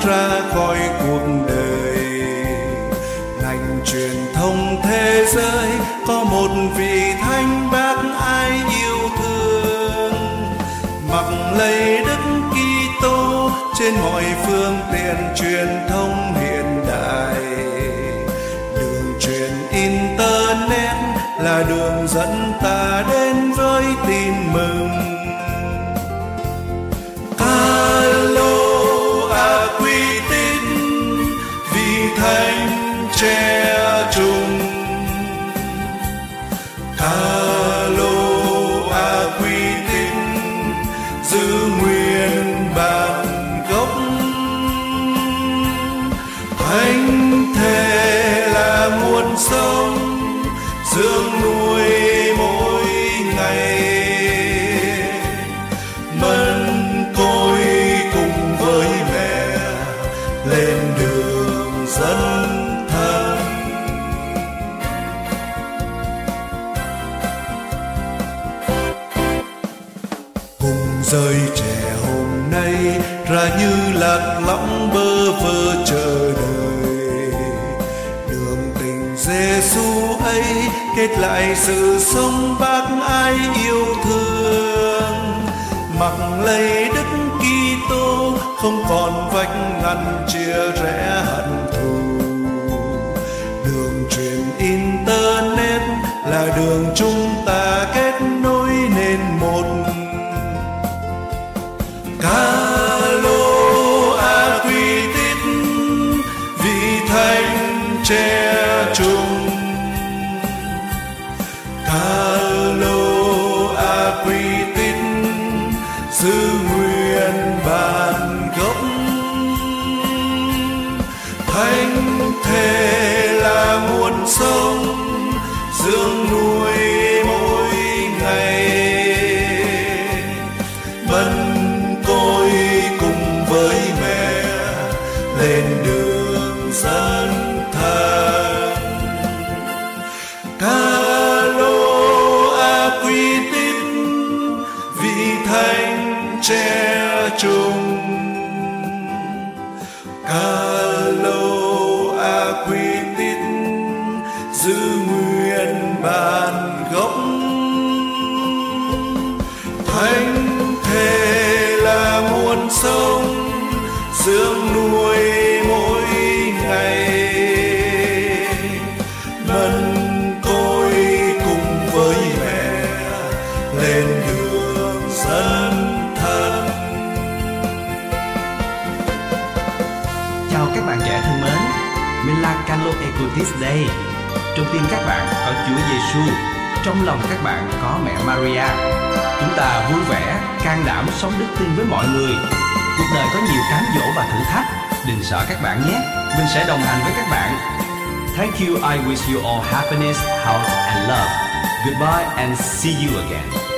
ra khỏi cuộc đời. Ngành truyền thông thế giới có một vị thánh bác ai yêu thương, mặc lấy Đức Kitô trên mọi phương tiện truyền thông hiện đại. Đường truyền internet là đường dẫn ta đến với tin mừng. Alo Aquatis, vị thánh trẻ trung. Alo Aquatis, giữ nguyên bản gốc. Thánh thể là nguồn sống, dưỡng nuôi mỗi ngày. Mân côi cùng với mẹ lên đường dẫn thân. Cùng rơi trẻ hôm nay ra như lạc lõng bơ vơ chờ đợi. Đường tình Giêsu ấy kết lại sự sống bác ai yêu thương. Mặc lấy Đức Kitô không còn vạch ngăn chia rẽ hận thù. Đường truyền internet là đường chúng ta kết nối nên một. Alo Aquatis, vị thánh trẻ trung. Alo Aquatis, giữ nguyên bản gốc. Thánh thể là nguồn sống, dưỡng nuôi mỗi ngày. Mân côi cùng với mẹ lên đường dẫn thân. Alo Aquatis, vị thánh trẻ trung. Alo Aquatis, giữ nguyên bản gốc. Thánh thể là nguồn sống, dưỡng nuôi mỗi ngày. Mân côi cùng với mẹ lên đường dẫn thân. Chào các bạn trẻ thân mến, mình là Carlo Aquatis đây. Trong tim các bạn có Chúa Giêsu, trong lòng các bạn có mẹ Maria. Chúng ta vui vẻ, can đảm sống đức tin với mọi người. Cuộc đời có nhiều cám dỗ và thử thách, đừng sợ các bạn nhé, mình sẽ đồng hành với các bạn. Thank you, I wish you all happiness, health and love. Goodbye and see you again.